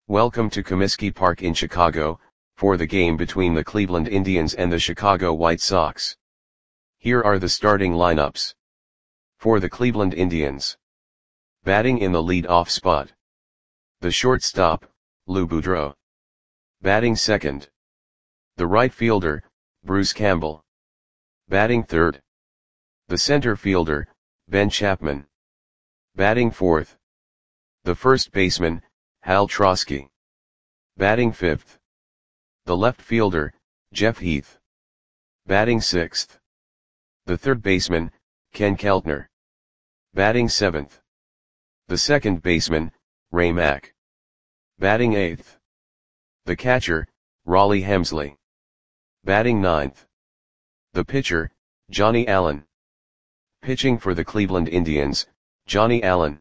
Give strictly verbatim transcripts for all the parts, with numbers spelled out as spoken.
Welcome to Comiskey Park in Chicago, for the game between the Cleveland Indians and the Chicago White Sox. Here are the starting lineups. For the Cleveland Indians. Batting in the lead-off spot. The shortstop, Lou Boudreau. Batting second. The right fielder, Bruce Campbell. Batting third. The center fielder, Ben Chapman. Batting fourth. The first baseman, Hal Trosky. Batting fifth. The left fielder, Jeff Heath. Batting sixth. The third baseman, Ken Keltner. Batting seventh. The second baseman, Ray Mack. Batting eighth. The catcher, Rollie Hemsley. Batting ninth. The pitcher, Johnny Allen. Pitching for the Cleveland Indians, Johnny Allen.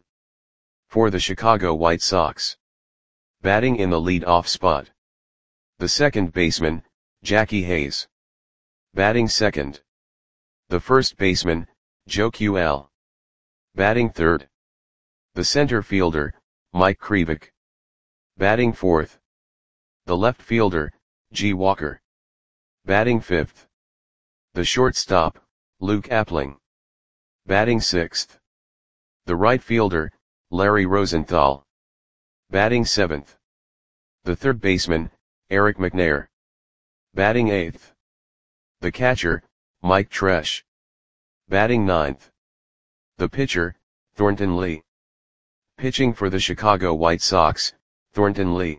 For the Chicago White Sox. Batting in the lead-off spot. The second baseman, Jackie Hayes. Batting second. The first baseman, Joe Q L. Batting third. The center fielder, Mike Krivik. Batting fourth. The left fielder, G. Walker. Batting fifth. The shortstop, Luke Appling. Batting sixth. The right fielder, Larry Rosenthal. Batting seventh. The third baseman, Eric McNair. Batting eighth. The catcher, Mike Tresh. Batting ninth. The pitcher, Thornton Lee. Pitching for the Chicago White Sox, Thornton Lee.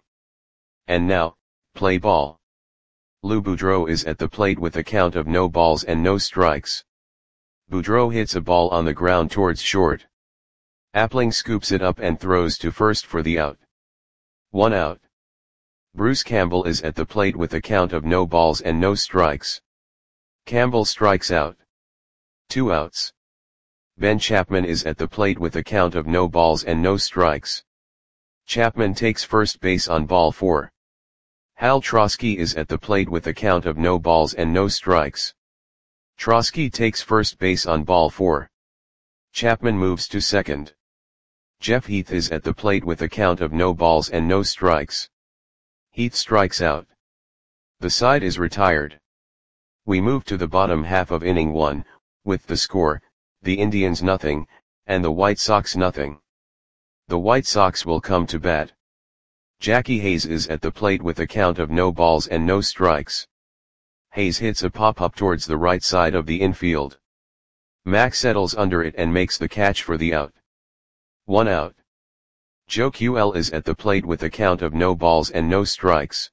And now, play ball. Lou Boudreau is at the plate with a count of no balls and no strikes. Boudreau hits a ball on the ground towards short. Appling scoops it up and throws to first for the out. One out. Bruce Campbell is at the plate with a count of no balls and no strikes. Campbell strikes out. Two outs. Ben Chapman is at the plate with a count of no balls and no strikes. Chapman takes first base on ball four. Hal Trosky is at the plate with a count of no balls and no strikes. Trosky takes first base on ball four. Chapman moves to second. Jeff Heath is at the plate with a count of no balls and no strikes. Heath strikes out. The side is retired. We move to the bottom half of inning one, with the score, the Indians nothing, and the White Sox nothing. The White Sox will come to bat. Jackie Hayes is at the plate with a count of no balls and no strikes. Hayes hits a pop-up towards the right side of the infield. Mack settles under it and makes the catch for the out. One out. Joe Q L is at the plate with a count of no balls and no strikes.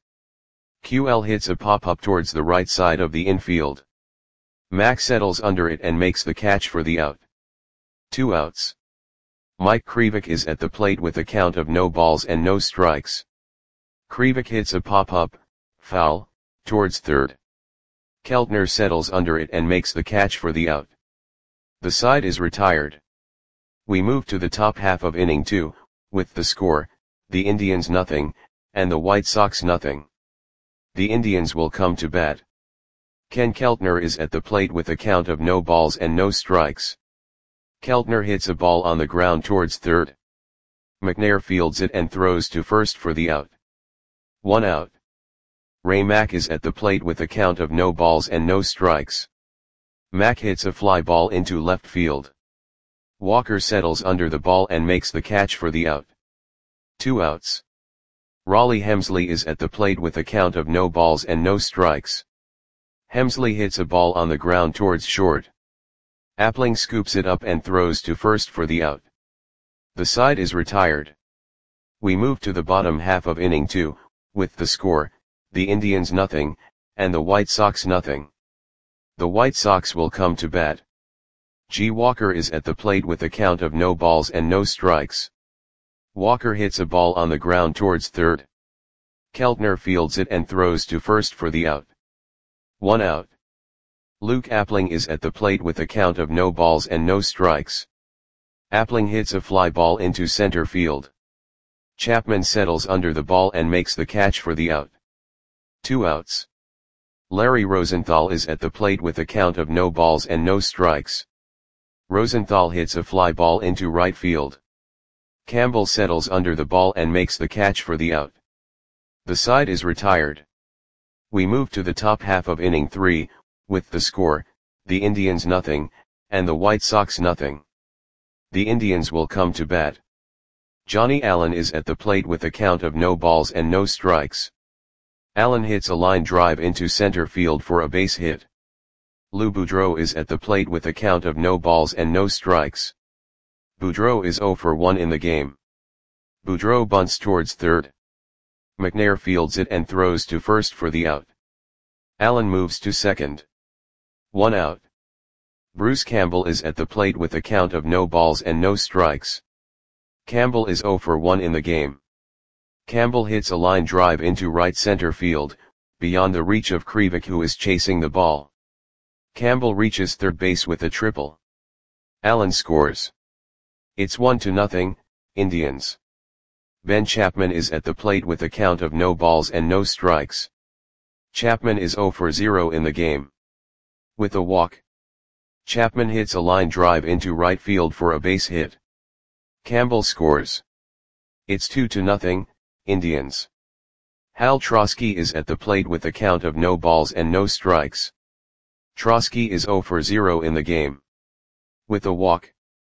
Q L hits a pop-up towards the right side of the infield. Mack settles under it and makes the catch for the out. Two outs. Mike Krivik is at the plate with a count of no balls and no strikes. Krivik hits a pop-up, foul, towards third. Keltner settles under it and makes the catch for the out. The side is retired. We move to the top half of inning two, with the score, the Indians nothing, and the White Sox nothing. The Indians will come to bat. Ken Keltner is at the plate with a count of no balls and no strikes. Keltner hits a ball on the ground towards third. McNair fields it and throws to first for the out. One out. Ray Mack is at the plate with a count of no balls and no strikes. Mack hits a fly ball into left field. Walker settles under the ball and makes the catch for the out. Two outs. Rollie Hemsley is at the plate with a count of no balls and no strikes. Hemsley hits a ball on the ground towards short. Appling scoops it up and throws to first for the out. The side is retired. We move to the bottom half of inning two, with the score, the Indians nothing, and the White Sox nothing. The White Sox will come to bat. G. Walker is at the plate with a count of no balls and no strikes. Walker hits a ball on the ground towards third. Keltner fields it and throws to first for the out. One out. Luke Appling is at the plate with a count of no balls and no strikes. Appling hits a fly ball into center field. Chapman settles under the ball and makes the catch for the out. Two outs. Larry Rosenthal is at the plate with a count of no balls and no strikes. Rosenthal hits a fly ball into right field. Campbell settles under the ball and makes the catch for the out. The side is retired. We move to the top half of inning three, with the score, the Indians nothing, and the White Sox nothing. The Indians will come to bat. Johnny Allen is at the plate with a count of no balls and no strikes. Allen hits a line drive into center field for a base hit. Lou Boudreau is at the plate with a count of no balls and no strikes. Boudreau is zero for one in the game. Boudreau bunts towards third. McNair fields it and throws to first for the out. Allen moves to second. One out. Bruce Campbell is at the plate with a count of no balls and no strikes. Campbell is zero for one in the game. Campbell hits a line drive into right center field, beyond the reach of Krivik, who is chasing the ball. Campbell reaches third base with a triple. Allen scores. It's one to nothing, Indians. Ben Chapman is at the plate with a count of no balls and no strikes. Chapman is zero for zero in the game. With a walk, Chapman hits a line drive into right field for a base hit. Campbell scores. It's two to nothing, Indians. Hal Trosky is at the plate with a count of no balls and no strikes. Trosky is zero for zero in the game. With a walk,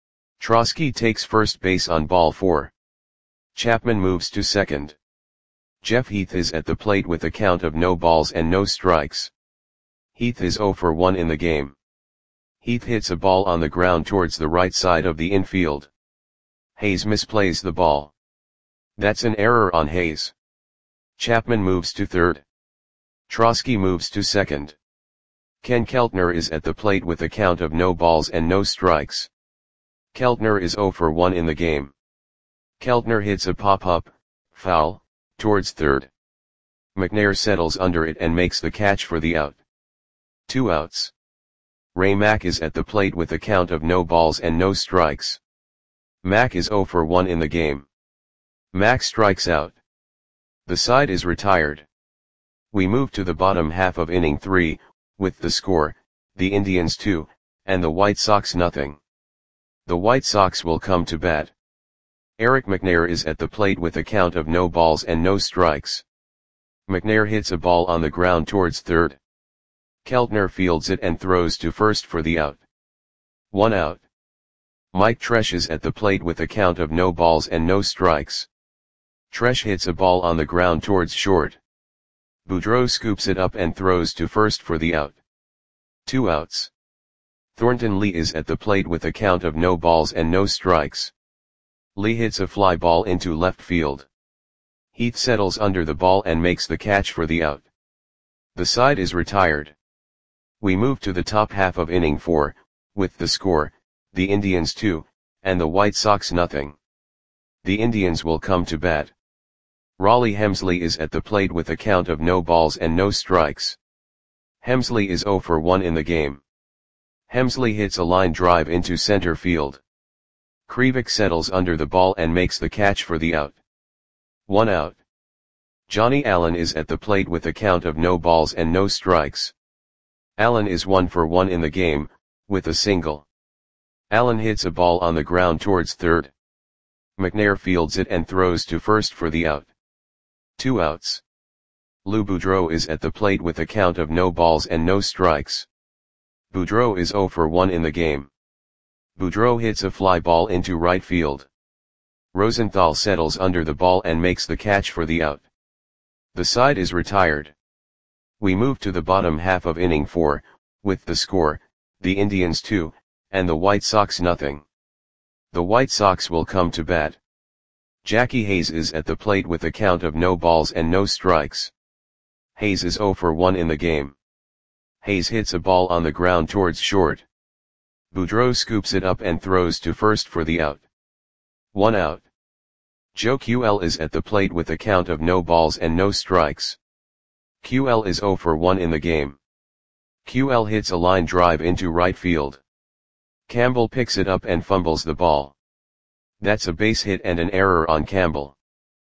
Trosky takes first base on ball four. Chapman moves to second. Jeff Heath is at the plate with a count of no balls and no strikes. Heath is zero for one in the game. Heath hits a ball on the ground towards the right side of the infield. Hayes misplays the ball. That's an error on Hayes. Chapman moves to third. Trosky moves to second. Ken Keltner is at the plate with a count of no balls and no strikes. Keltner is zero for one in the game. Keltner hits a pop-up, foul, towards third. McNair settles under it and makes the catch for the out. Two outs. Ray Mack is at the plate with a count of no balls and no strikes. Mack is zero for one in the game. Mack strikes out. The side is retired. We move to the bottom half of inning three, with the score, the Indians two, and the White Sox nothing. The White Sox will come to bat. Eric McNair is at the plate with a count of no balls and no strikes. McNair hits a ball on the ground towards third. Keltner fields it and throws to first for the out. One out. Mike Tresh is at the plate with a count of no balls and no strikes. Tresh hits a ball on the ground towards short. Boudreau scoops it up and throws to first for the out. Two outs. Thornton Lee is at the plate with a count of no balls and no strikes. Lee hits a fly ball into left field. Heath settles under the ball and makes the catch for the out. The side is retired. We move to the top half of inning four, with the score, the Indians two, and the White Sox nothing. The Indians will come to bat. Raleigh Hemsley is at the plate with a count of no balls and no strikes. Hemsley is zero for one in the game. Hemsley hits a line drive into center field. Krivik settles under the ball and makes the catch for the out. One out. Johnny Allen is at the plate with a count of no balls and no strikes. Allen is one for one in the game, with a single. Allen hits a ball on the ground towards third. McNair fields it and throws to first for the out. Two outs. Lou Boudreau is at the plate with a count of no balls and no strikes. Boudreau is zero for one in the game. Boudreau hits a fly ball into right field. Rosenthal settles under the ball and makes the catch for the out. The side is retired. We move to the bottom half of inning four, with the score, the Indians two, and the White Sox nothing. The White Sox will come to bat. Jackie Hayes is at the plate with a count of no balls and no strikes. Hayes is zero for one in the game. Hayes hits a ball on the ground towards short. Boudreau scoops it up and throws to first for the out. One out. Joe Q L is at the plate with a count of no balls and no strikes. Q L is zero for one in the game. Q L hits a line drive into right field. Campbell picks it up and fumbles the ball. That's a base hit and an error on Campbell.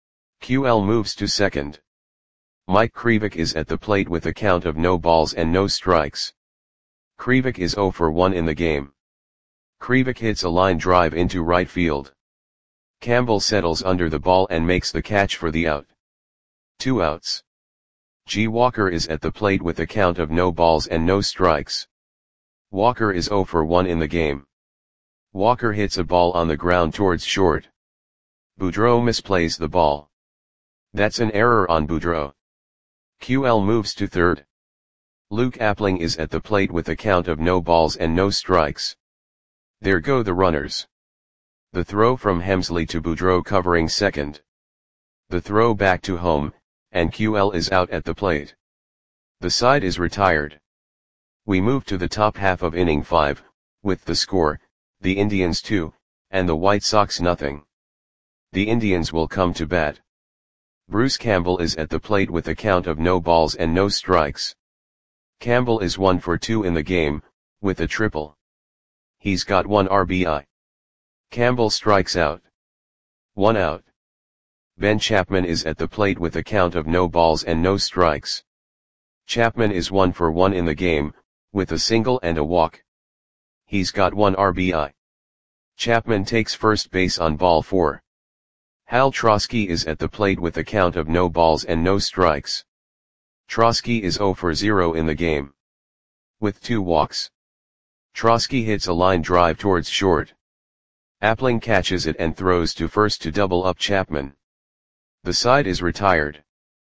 Q L moves to second. Mike Krivik is at the plate with a count of no balls and no strikes. Krivik is zero for one in the game. Krivik hits a line drive into right field. Campbell settles under the ball and makes the catch for the out. Two outs. G. Walker is at the plate with a count of no balls and no strikes. Walker is zero for one in the game. Walker hits a ball on the ground towards short. Boudreau misplays the ball. That's an error on Boudreau. Q L moves to third. Luke Appling is at the plate with a count of no balls and no strikes. There go the runners. The throw from Hemsley to Boudreau covering second. The throw back to home, and Q L is out at the plate. The side is retired. We move to the top half of inning five, with the score, the Indians two, and the White Sox nothing. The Indians will come to bat. Bruce Campbell is at the plate with a count of no balls and no strikes. Campbell is one for two in the game, with a triple. He's got one R B I. Campbell strikes out. One out. Ben Chapman is at the plate with a count of no balls and no strikes. Chapman is one for one in the game, with a single and a walk. He's got one R B I. Chapman takes first base on ball four. Hal Trosky is at the plate with a count of no balls and no strikes. Trosky is zero for zero in the game. With two walks. Trosky hits a line drive towards short. Appling catches it and throws to first to double up Chapman. The side is retired.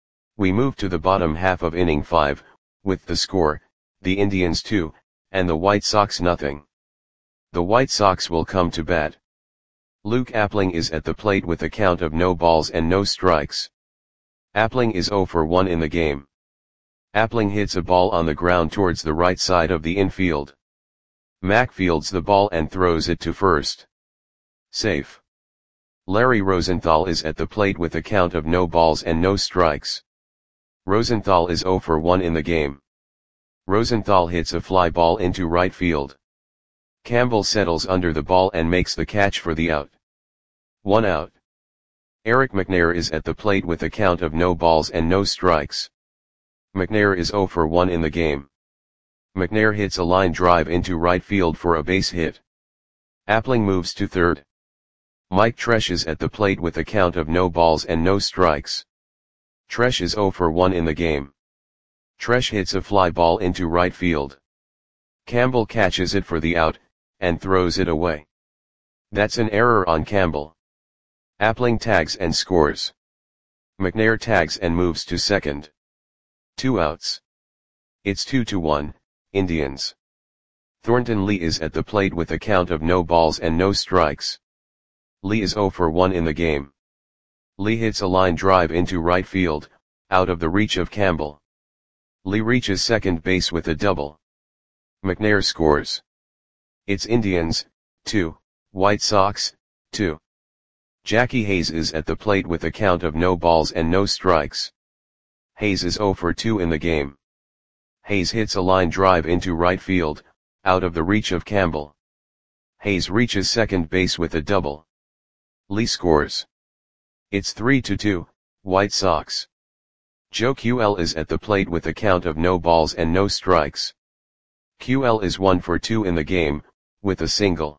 We move to the bottom half of inning five, with the score, the Indians two, and the White Sox nothing. The White Sox will come to bat. Luke Appling is at the plate with a count of no balls and no strikes. Appling is zero for one in the game. Appling hits a ball on the ground towards the right side of the infield. Mack fields the ball and throws it to first. Safe. Larry Rosenthal is at the plate with a count of no balls and no strikes. Rosenthal is zero for one in the game. Rosenthal hits a fly ball into right field. Campbell settles under the ball and makes the catch for the out. One out. Eric McNair is at the plate with a count of no balls and no strikes. McNair is zero for one in the game. McNair hits a line drive into right field for a base hit. Appling moves to third. Mike Tresh is at the plate with a count of no balls and no strikes. Tresh is zero for one in the game. Tresh hits a fly ball into right field. Campbell catches it for the out, and throws it away. That's an error on Campbell. Appling tags and scores. McNair tags and moves to second. Two outs. It's two to one, Indians. Thornton Lee is at the plate with a count of no balls and no strikes. Lee is zero for one in the game. Lee hits a line drive into right field, out of the reach of Campbell. Lee reaches second base with a double. McNair scores. It's Indians, two, White Sox, two. Jackie Hayes is at the plate with a count of no balls and no strikes. Hayes is zero for two in the game. Hayes hits a line drive into right field, out of the reach of Campbell. Hayes reaches second base with a double. Lee scores. It's three to two, White Sox. Joe Q L is at the plate with a count of no balls and no strikes. Q L is one for two in the game, with a single.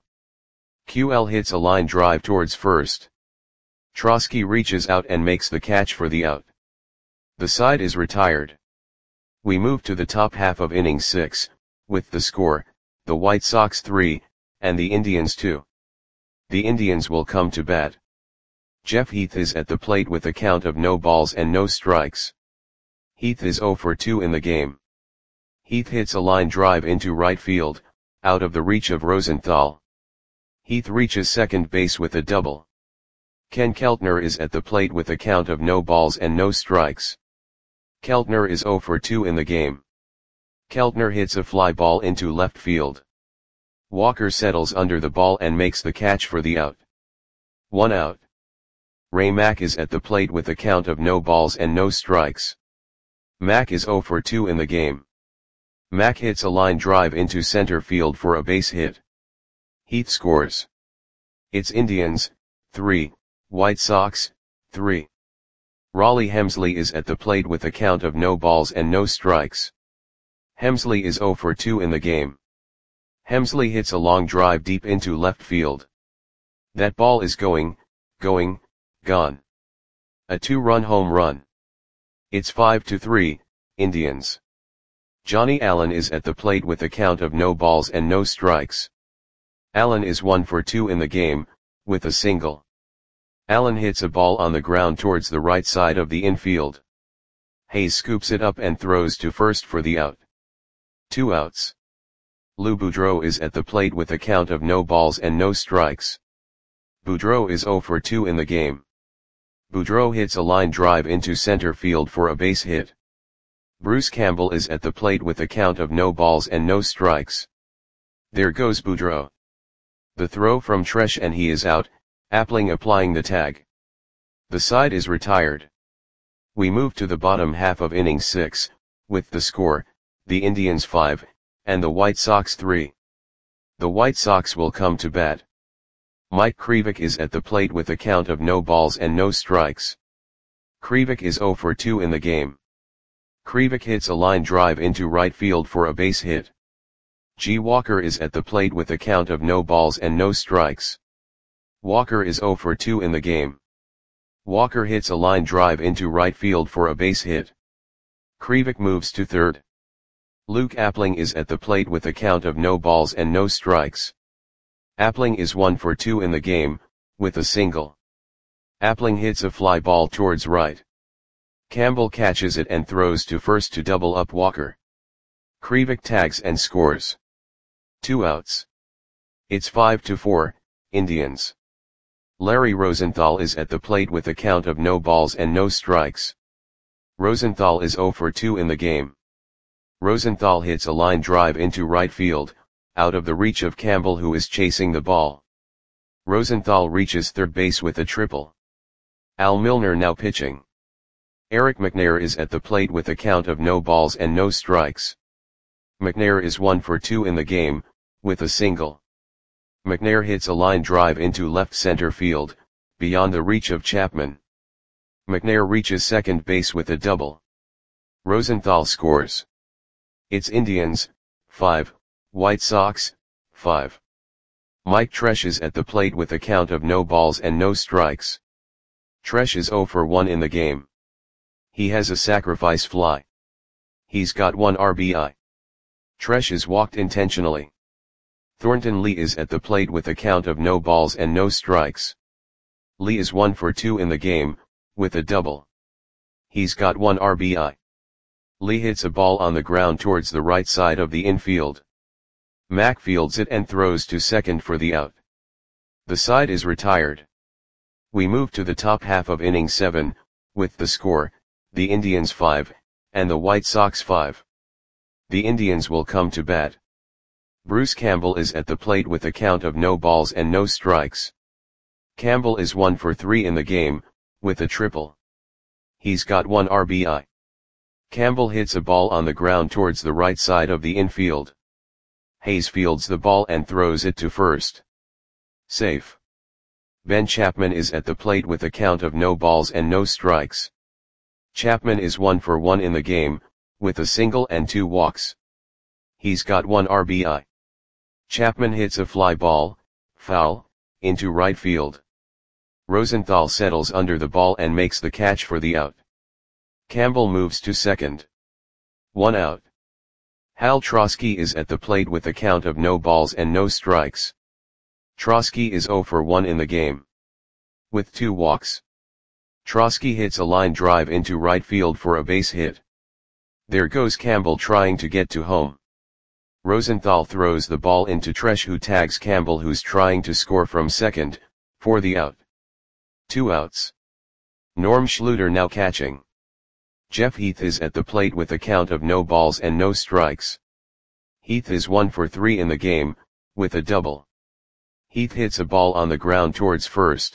Q L hits a line drive towards first. Trosky reaches out and makes the catch for the out. The side is retired. We move to the top half of inning six, with the score, the White Sox three, and the Indians two. The Indians will come to bat. Jeff Heath is at the plate with a count of no balls and no strikes. Heath is zero for two in the game. Heath hits a line drive into right field, out of the reach of Rosenthal. Heath reaches second base with a double. Ken Keltner is at the plate with a count of no balls and no strikes. Keltner is zero for two in the game. Keltner hits a fly ball into left field. Walker settles under the ball and makes the catch for the out. One out. Ray Mack is at the plate with a count of no balls and no strikes. Mack is zero for two in the game. Mack hits a line drive into center field for a base hit. Heath scores. It's Indians, three, White Sox, three. Raleigh Hemsley is at the plate with a count of no balls and no strikes. Hemsley is zero for two in the game. Hemsley hits a long drive deep into left field. That ball is going, going, gone. A two-run home run. It's five to three, Indians. Johnny Allen is at the plate with a count of no balls and no strikes. Allen is one for two in the game, with a single. Allen hits a ball on the ground towards the right side of the infield. Hayes scoops it up and throws to first for the out. Two outs. Lou Boudreau is at the plate with a count of no balls and no strikes. Boudreau is zero for two in the game. Boudreau hits a line drive into center field for a base hit. Bruce Campbell is at the plate with a count of no balls and no strikes. There goes Boudreau. The throw from Tresh and he is out, Appling applying the tag. The side is retired. We move to the bottom half of inning six, with the score, the Indians five, and the White Sox three. The White Sox will come to bat. Mike Krivik is at the plate with a count of no balls and no strikes. Krivik is zero for two in the game. Krivik hits a line drive into right field for a base hit. G. Walker is at the plate with a count of no balls and no strikes. Walker is zero for two in the game. Walker hits a line drive into right field for a base hit. Krivik moves to third. Luke Appling is at the plate with a count of no balls and no strikes. Appling is one for two in the game, with a single. Appling hits a fly ball towards right. Campbell catches it and throws to first to double up Walker. Krivik tags and scores. Two outs. It's five to four, Indians. Larry Rosenthal is at the plate with a count of no balls and no strikes. Rosenthal is zero for two in the game. Rosenthal hits a line drive into right field, out of the reach of Campbell who is chasing the ball. Rosenthal reaches third base with a triple. Al Milner now pitching. Eric McNair is at the plate with a count of no balls and no strikes. McNair is one for two in the game, with a single. McNair hits a line drive into left center field, beyond the reach of Chapman. McNair reaches second base with a double. Rosenthal scores. It's Indians, five, White Sox, five. Mike Tresh is at the plate with a count of no balls and no strikes. Tresh is zero for one in the game. He has a sacrifice fly. He's got one R B I. Tresh is walked intentionally. Thornton Lee is at the plate with a count of no balls and no strikes. Lee is one for two in the game, with a double. He's got one R B I. Lee hits a ball on the ground towards the right side of the infield. Mack fields it and throws to second for the out. The side is retired. We move to the top half of inning seven, with the score, the Indians five, and the White Sox five. The Indians will come to bat. Bruce Campbell is at the plate with a count of no balls and no strikes. Campbell is one for three in the game, with a triple. He's got one R B I. Campbell hits a ball on the ground towards the right side of the infield. Hayes fields the ball and throws it to first. Safe. Ben Chapman is at the plate with a count of no balls and no strikes. Chapman is one for one in the game, with a single and two walks. He's got one R B I. Chapman hits a fly ball, foul, into right field. Rosenthal settles under the ball and makes the catch for the out. Campbell moves to second. One out. Hal Trosky is at the plate with a count of no balls and no strikes. Trosky is zero for one in the game. With two walks. Trosky hits a line drive into right field for a base hit. There goes Campbell trying to get to home. Rosenthal throws the ball into Tresh who tags Campbell who's trying to score from second, for the out. Two outs. Norm Schluter now catching. Jeff Heath is at the plate with a count of no balls and no strikes. Heath is one for three in the game, with a double. Heath hits a ball on the ground towards first.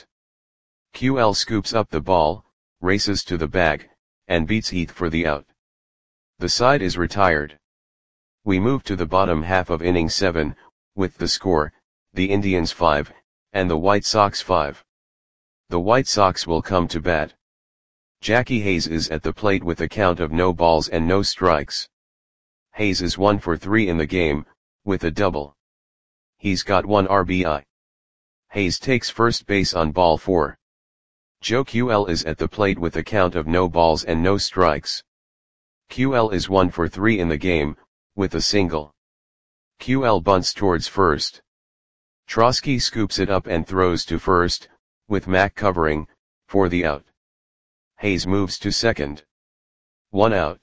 Q L scoops up the ball, races to the bag, and beats Heath for the out. The side is retired. We move to the bottom half of inning seven, with the score, the Indians five, and the White Sox five. The White Sox will come to bat. Jackie Hayes is at the plate with a count of no balls and no strikes. Hayes is one for three in the game, with a double. He's got one R B I. Hayes takes first base on ball four. Joe Q L is at the plate with a count of no balls and no strikes. Q L is one for three in the game, with a single. Q L bunts towards first. Trotsky scoops it up and throws to first, with Mac covering, for the out. Hayes moves to second. One out.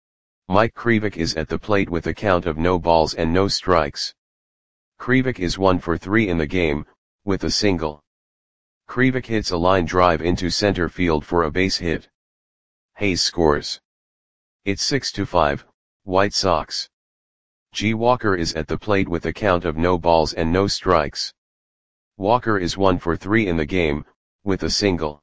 Mike Krivik is at the plate with a count of no balls and no strikes. Krivik is one for three in the game, with a single. Krivik hits a line drive into center field for a base hit. Hayes scores. It's six to five, White Sox. G. Walker is at the plate with a count of no balls and no strikes. Walker is one for three in the game, with a single.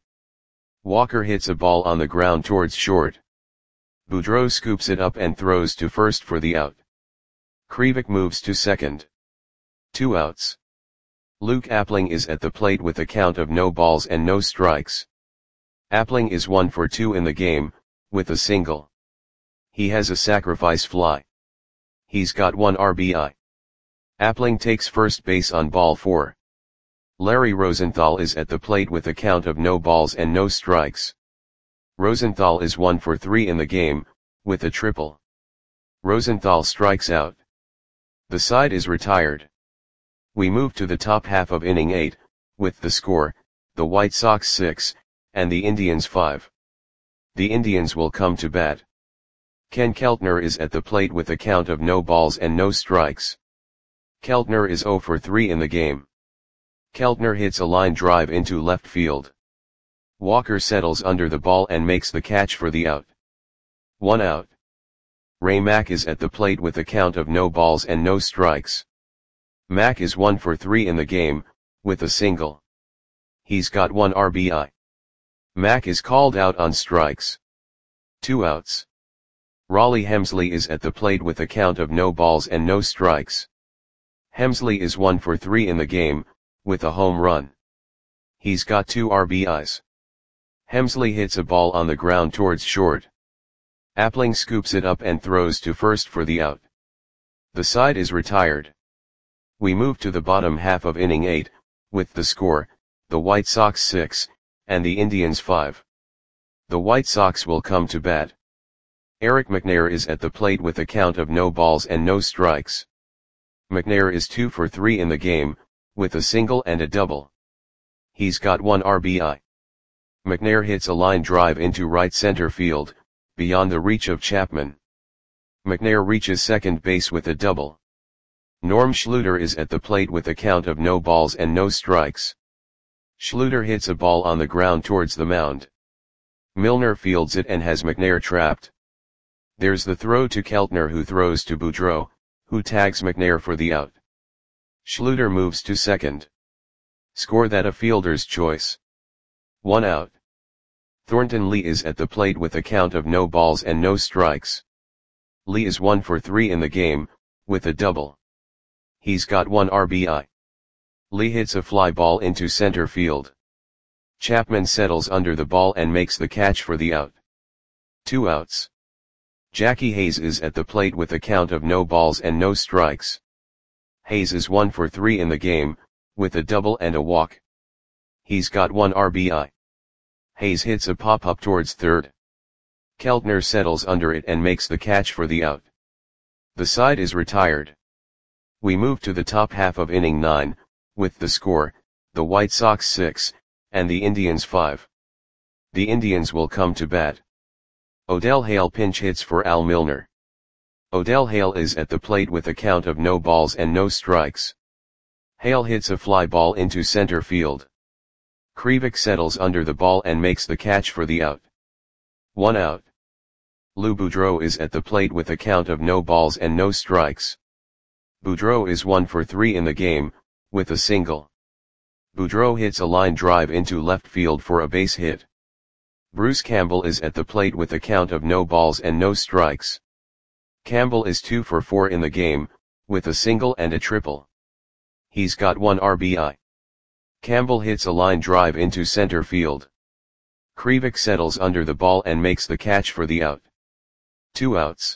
Walker hits a ball on the ground towards short. Boudreau scoops it up and throws to first for the out. Krivik moves to second. Two outs. Luke Appling is at the plate with a count of no balls and no strikes. Appling is one for two in the game, with a single. He has a sacrifice fly. He's got one R B I. Appling takes first base on ball four. Larry Rosenthal is at the plate with a count of no balls and no strikes. Rosenthal is one for three in the game, with a triple. Rosenthal strikes out. The side is retired. We move to the top half of inning eight, with the score, the White Sox six, and the Indians five. The Indians will come to bat. Ken Keltner is at the plate with a count of no balls and no strikes. Keltner is zero for three in the game. Keltner hits a line drive into left field. Walker settles under the ball and makes the catch for the out. One out. Ray Mack is at the plate with a count of no balls and no strikes. Mack is one for three in the game, with a single. He's got one R B I. Mack is called out on strikes. Two outs. Raleigh Hemsley is at the plate with a count of no balls and no strikes. Hemsley is one for three in the game, with a home run. He's got two R B Is. Hemsley hits a ball on the ground towards short. Appling scoops it up and throws to first for the out. The side is retired. We move to the bottom half of inning eight, with the score, the White Sox six, and the Indians five. The White Sox will come to bat. Eric McNair is at the plate with a count of no balls and no strikes. McNair is two for three in the game, with a single and a double. He's got one R B I. McNair hits a line drive into right center field, beyond the reach of Chapman. McNair reaches second base with a double. Norm Schluter is at the plate with a count of no balls and no strikes. Schluter hits a ball on the ground towards the mound. Milner fields it and has McNair trapped. There's the throw to Keltner, who throws to Boudreau, who tags McNair for the out. Schluter moves to second. Score that a fielder's choice. One out. Thornton Lee is at the plate with a count of no balls and no strikes. Lee is one for three in the game, with a double. He's got one R B I. Lee hits a fly ball into center field. Chapman settles under the ball and makes the catch for the out. Two outs. Jackie Hayes is at the plate with a count of no balls and no strikes. Hayes is one for three in the game, with a double and a walk. He's got one R B I. Hayes hits a pop-up towards third. Keltner settles under it and makes the catch for the out. The side is retired. We move to the top half of inning nine, with the score, the White Sox six, and the Indians five. The Indians will come to bat. Odell Hale pinch hits for Al Milner. Odell Hale is at the plate with a count of no balls and no strikes. Hale hits a fly ball into center field. Krivik settles under the ball and makes the catch for the out. One out. Lou Boudreau is at the plate with a count of no balls and no strikes. Boudreau is one for three in the game, with a single. Boudreau hits a line drive into left field for a base hit. Bruce Campbell is at the plate with a count of no balls and no strikes. Campbell is two for four in the game, with a single and a triple. He's got one R B I. Campbell hits a line drive into center field. Krivik settles under the ball and makes the catch for the out. Two outs.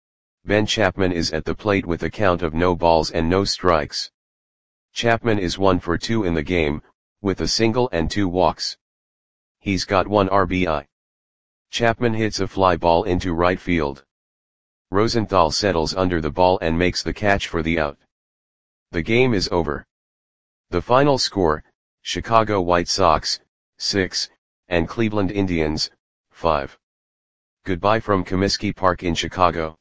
Ben Chapman is at the plate with a count of no balls and no strikes. Chapman is one for two in the game, with a single and two walks. he's got one R B I. Chapman hits a fly ball into right field. Rosenthal settles under the ball and makes the catch for the out. The game is over. The final score, Chicago White Sox, six, and Cleveland Indians, five. Goodbye from Comiskey Park in Chicago.